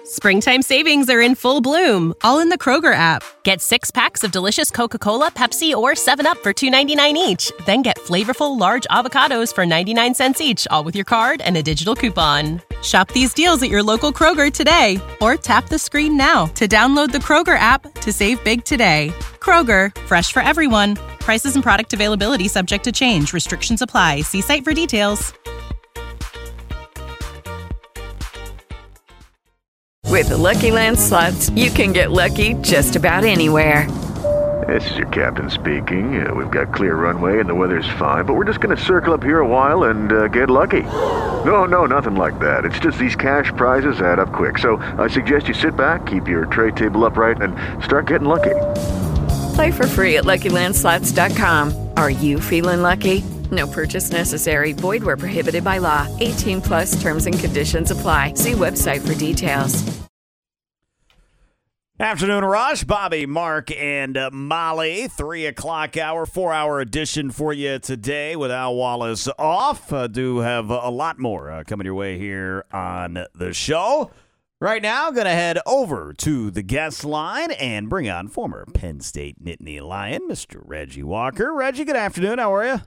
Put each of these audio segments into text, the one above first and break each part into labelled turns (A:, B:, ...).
A: Springtime savings are in full bloom, all in the Kroger app. Get 6 packs of delicious Coca-Cola, Pepsi, or 7-Up for $2.99 each. Then get flavorful large avocados for 99 cents each, all with your card and a digital coupon. Shop these deals at your local Kroger today, or tap the screen now to download the Kroger app to save big today. Kroger, fresh for everyone. Prices and product availability subject to change. Restrictions apply. See site for details.
B: With the Lucky Land Slots, you can get lucky just about anywhere.
C: This is your captain speaking. We've got clear runway and the weather's fine, but we're just going to circle up here a while and get lucky. No, nothing like that. It's just these cash prizes add up quick. So I suggest you sit back, keep your tray table upright, and start getting lucky.
B: Play for free at LuckyLandSlots.com. Are you feeling lucky? No purchase necessary. Void where prohibited by law. 18+ terms and conditions apply. See website for details.
D: Afternoon Rush, Bobby, Mark, and Molly. 3 o'clock hour, 4-hour edition for you today with Al Wallace off. Do have a lot more coming your way here on the show. Right now, going to head over to the guest line and bring on former Penn State Nittany Lion, Mr. Reggie Walker. Reggie, good afternoon. How are you?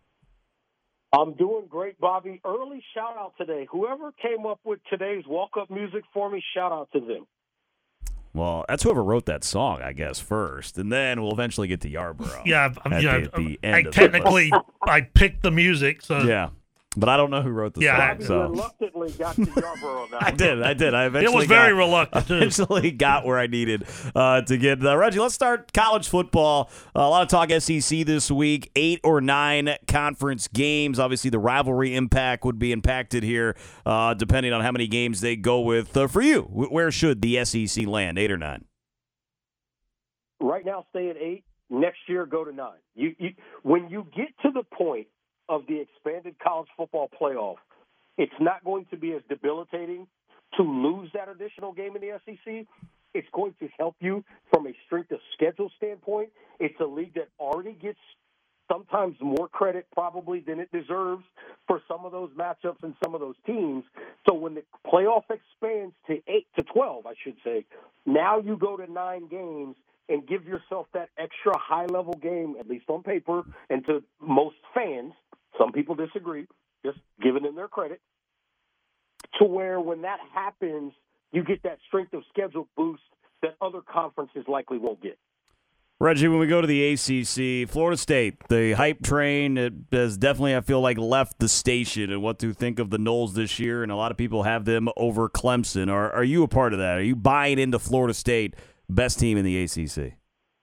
E: I'm doing great, Bobby. Early shout-out today. Whoever came up with today's walk-up music for me, shout-out to them.
D: Well, that's whoever wrote that song, I guess, first, and then we'll eventually get to Yarborough.
F: Yeah,
D: at the end
F: technically, I picked the music, so
D: yeah, but I don't know who wrote the song.
E: Bobby
D: So
E: reluctantly got to Yarborough.
D: I did. I eventually
F: it was very reluctant. Too.
D: Eventually got where I needed to get. Reggie, let's start college football. A lot of talk SEC this week. 8 or 9 conference games. Obviously, the rivalry impact would be impacted here, depending on how many games they go with. For you, where should the SEC land? 8 or 9?
E: Right now, stay at 8. Next year, go to 9. When you get to the point of the expanded college football playoff, it's not going to be as debilitating to lose that additional game in the SEC. It's going to help you from a strength of schedule standpoint. It's a league that already gets sometimes more credit probably than it deserves for some of those matchups and some of those teams. So when the playoff expands to 8 to 12, I should say, now you go to 9 games and give yourself that extra high-level game, at least on paper, and to most fans. Some people disagree, just giving them their credit, to where when that happens, you get that strength of schedule boost that other conferences likely won't get.
D: Reggie, when we go to the ACC, Florida State, the hype train has definitely, I feel like, left the station and what to think of the Noles this year, and a lot of people have them over Clemson. Are you a part of that? Are you buying into Florida State, best team in the ACC?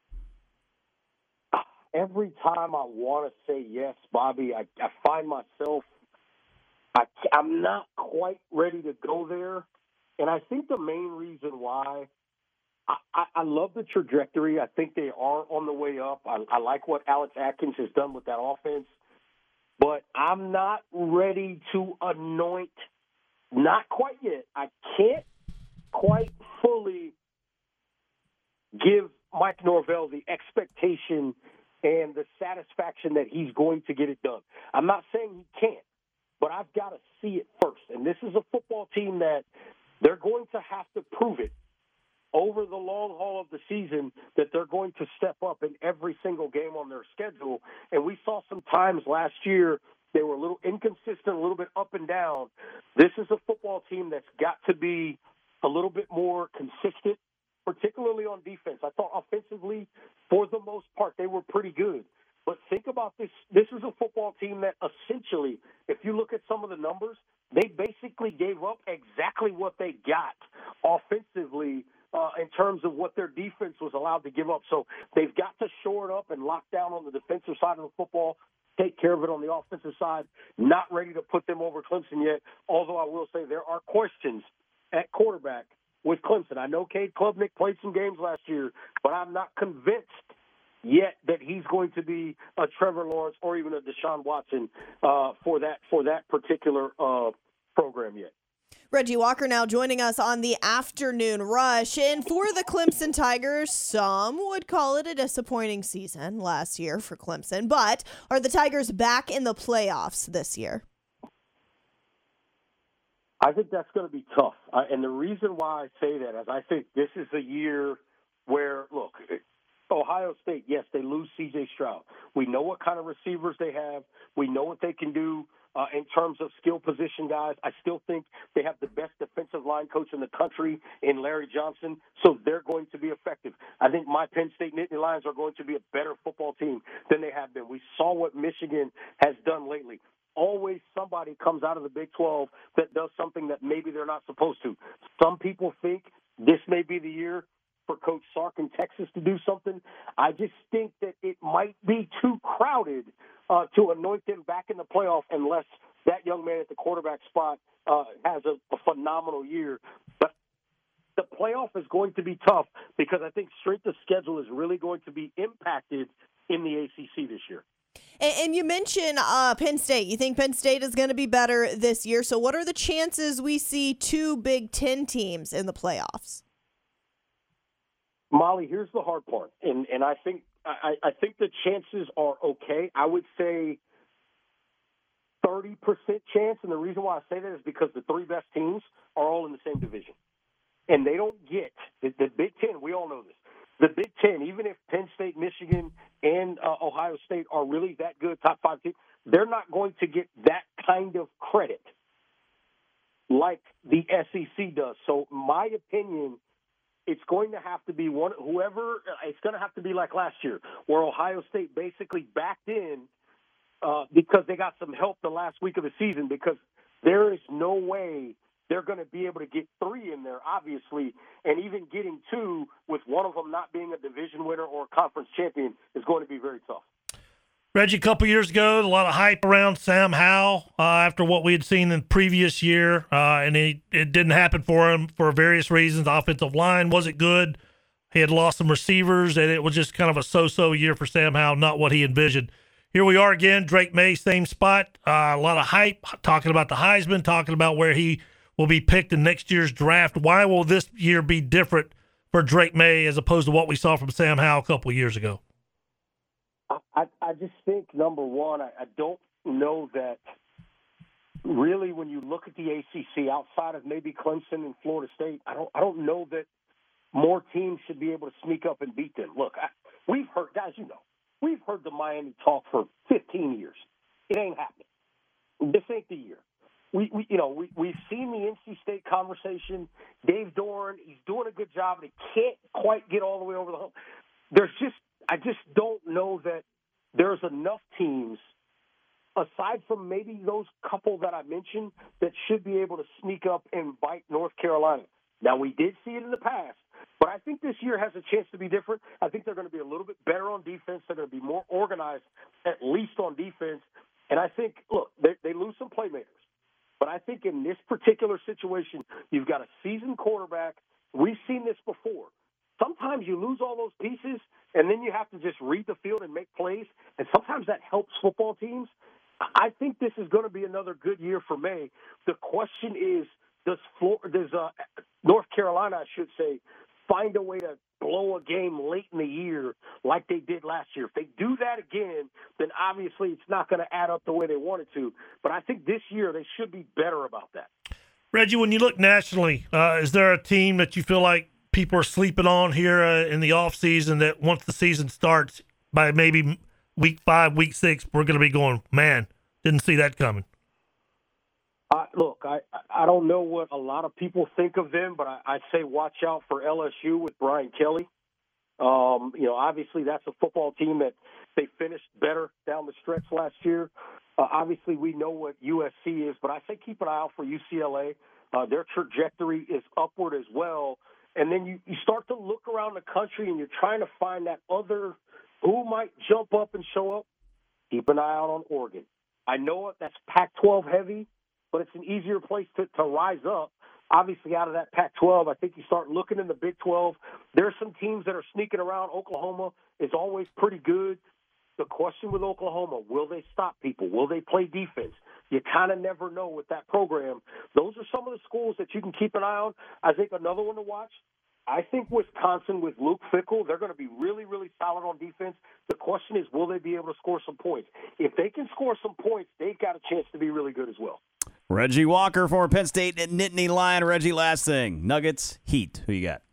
E: Every time I want to say yes, Bobby, I find myself, I'm not quite ready to go there. And I think the main reason why, I love the trajectory. I think they are on the way up. I like what Alex Atkins has done with that offense. But I'm not ready to anoint, not quite yet. I can't quite fully give Mike Norvell the expectation and the satisfaction that he's going to get it done. I'm not saying he can't, but I've got to see it first. And this is a football team that they're going to have to prove it over the long haul of the season that they're going to step up in every single game on their schedule. And we saw some times last year they were a little inconsistent, a little bit up and down. This is a football team that's got to be a little bit more consistent, particularly on defense. I thought offensively, for the most part, they were pretty good. But think about this. This is a football team that essentially, if you look at some of the numbers, they basically gave up exactly what they got offensively in terms of what their defense was allowed to give up. So they've got to shore it up and lock down on the defensive side of the football, take care of it on the offensive side. Not ready to put them over Clemson yet, although I will say there are questions at quarterback with Clemson. I know Cade Klubnik played some games last year, but I'm not convinced yet that he's going to be a Trevor Lawrence or even a Deshaun Watson for that particular program yet.
G: Reggie Walker now joining us on the afternoon rush. And for the Clemson Tigers, some would call it a disappointing season last year for Clemson. But are the Tigers back in the playoffs this year?
E: I think that's going to be tough. And the reason why I say that is I think this is a year where, look, Ohio State, yes, they lose C.J. Stroud. We know what kind of receivers they have. We know what they can do in terms of skill position guys. I still think they have the best defensive line coach in the country in Larry Johnson, so they're going to be effective. I think my Penn State Nittany Lions are going to be a better football team than they have been. We saw what Michigan has done lately. Always somebody comes out of the Big 12 that does something that maybe they're not supposed to. Some people think this may be the year for Coach Sark in Texas to do something. I just think that it might be too crowded to anoint them back in the playoff unless that young man at the quarterback spot has a phenomenal year. But the playoff is going to be tough because I think strength of schedule is really going to be impacted in the ACC this year.
G: And you mentioned Penn State. You think Penn State is going to be better this year. So what are the chances we see two Big Ten teams in the playoffs?
E: Molly, here's the hard part, and I think the chances are okay. I would say 30% chance, and the reason why I say that is because the three best teams are all in the same division, and they don't get the Big Ten. We all know this. The Big Ten, even if Penn State, Michigan, and Ohio State are really that good, top five teams, they're not going to get that kind of credit like the SEC does. So my opinion, it's going to have to be it's going to have to be like last year, where Ohio State basically backed in because they got some help the last week of the season, because there is no way they're going to be able to get three in there, obviously, and even getting two with one of them not being a division winner or a conference champion is going to be very tough.
F: Reggie, a couple years ago, a lot of hype around Sam Howell after what we had seen in the previous year, and it didn't happen for him for various reasons. The offensive line wasn't good. He had lost some receivers, and it was just kind of a so-so year for Sam Howell, not what he envisioned. Here we are again, Drake May, same spot. A lot of hype, talking about the Heisman, talking about where he will be picked in next year's draft. Why will this year be different for Drake May as opposed to what we saw from Sam Howell a couple of years ago?
E: I just think, number one, I don't know that really when you look at the ACC, outside of maybe Clemson and Florida State, I don't know that more teams should be able to sneak up and beat them. Look, we've heard, guys, we've heard the Miami talk for 15 years. It ain't happening. This ain't the year. We've seen the NC State conversation. Dave Doran, he's doing a good job, but he can't quite get all the way over the hump. I just don't know that there's enough teams, aside from maybe those couple that I mentioned, that should be able to sneak up and bite North Carolina. Now, we did see it in the past, but I think this year has a chance to be different. I think they're going to be a little bit better on defense. They're going to be more organized, at least on defense. And I think, look, they lose some playmakers. But I think in this particular situation, you've got a seasoned quarterback. We've seen this before. Sometimes you lose all those pieces, and then you have to just read the field and make plays, and sometimes that helps football teams. I think this is going to be another good year for May. The question is, does North Carolina, I should say, find a way to blow a game late in the year like they did last year? If they do that again, then obviously it's not going to add up the way they wanted to. But I think this year they should be better about that.
F: Reggie, when you look nationally, is there a team that you feel like people are sleeping on here in the offseason that once the season starts, by maybe week 5, week 6, we're going to be going, man, didn't see that coming?
E: Look, I don't know what a lot of people think of them, but I'd say watch out for LSU with Brian Kelly. Obviously that's a football team that they finished better down the stretch last year. Obviously we know what USC is, but I say keep an eye out for UCLA. Their trajectory is upward as well. And then you start to look around the country and you're trying to find that other who might jump up and show up. Keep an eye out on Oregon. I know that's Pac-12 heavy, but it's an easier place to rise up. Obviously, out of that Pac-12, I think you start looking in the Big 12. There's some teams that are sneaking around. Oklahoma is always pretty good. The question with Oklahoma, will they stop people? Will they play defense? You kind of never know with that program. Those are some of the schools that you can keep an eye on. I think another one to watch, I think Wisconsin with Luke Fickell, they're going to be really, really solid on defense. The question is, will they be able to score some points? If they can score some points, they've got a chance to be really good as well.
D: Reggie Walker, former Penn State and Nittany Lion. Reggie, last thing. Nuggets, Heat. Who you got?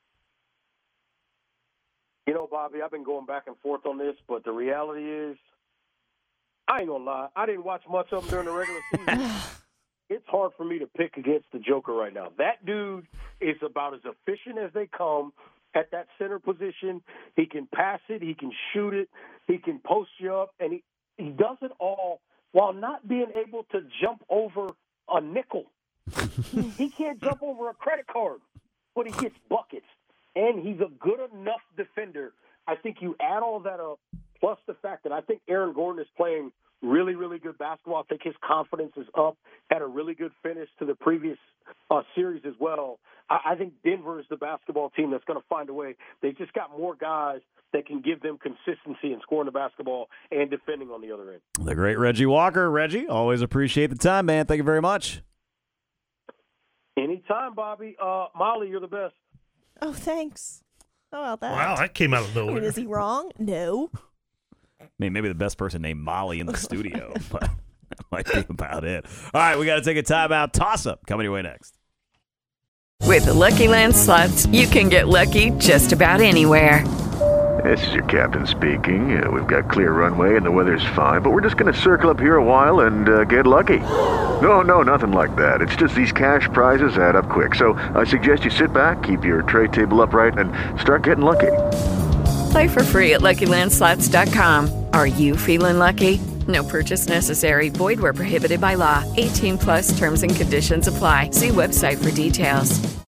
E: You know, Bobby, I've been going back and forth on this, but the reality is, I ain't going to lie. I didn't watch much of them during the regular season. It's hard for me to pick against the Joker right now. That dude is about as efficient as they come at that center position. He can pass it. He can shoot it. He can post you up. And he does it all while not being able to jump over a nickel. He can't jump over a credit card, but he gets buckets. And he's a good enough defender. I think you add all that up, plus the fact that I think Aaron Gordon is playing really, really good basketball. I think his confidence is up. Had a really good finish to the previous series as well. I think Denver is the basketball team that's going to find a way. They just got more guys that can give them consistency in scoring the basketball and defending on the other end.
D: The great Reggie Walker. Reggie, always appreciate the time, man. Thank you very much.
E: Anytime, Bobby. Molly, you're the best.
G: Oh, thanks. How about that?
F: Wow, that came out of
G: I
F: nowhere.
G: mean, is he wrong? No.
D: I mean, maybe the best person named Molly in the studio, but that might be about it. All right, we got to take a timeout. Toss-up coming your way next.
B: With the Lucky Land Slots, you can get lucky just about anywhere.
C: This is your captain speaking. We've got clear runway and the weather's fine, but we're just going to circle up here a while and get lucky. No, nothing like that. It's just these cash prizes add up quick. So I suggest you sit back, keep your tray table upright, and start getting lucky.
B: Play for free at LuckyLandSlots.com. Are you feeling lucky? No purchase necessary. Void where prohibited by law. 18+ terms and conditions apply. See website for details.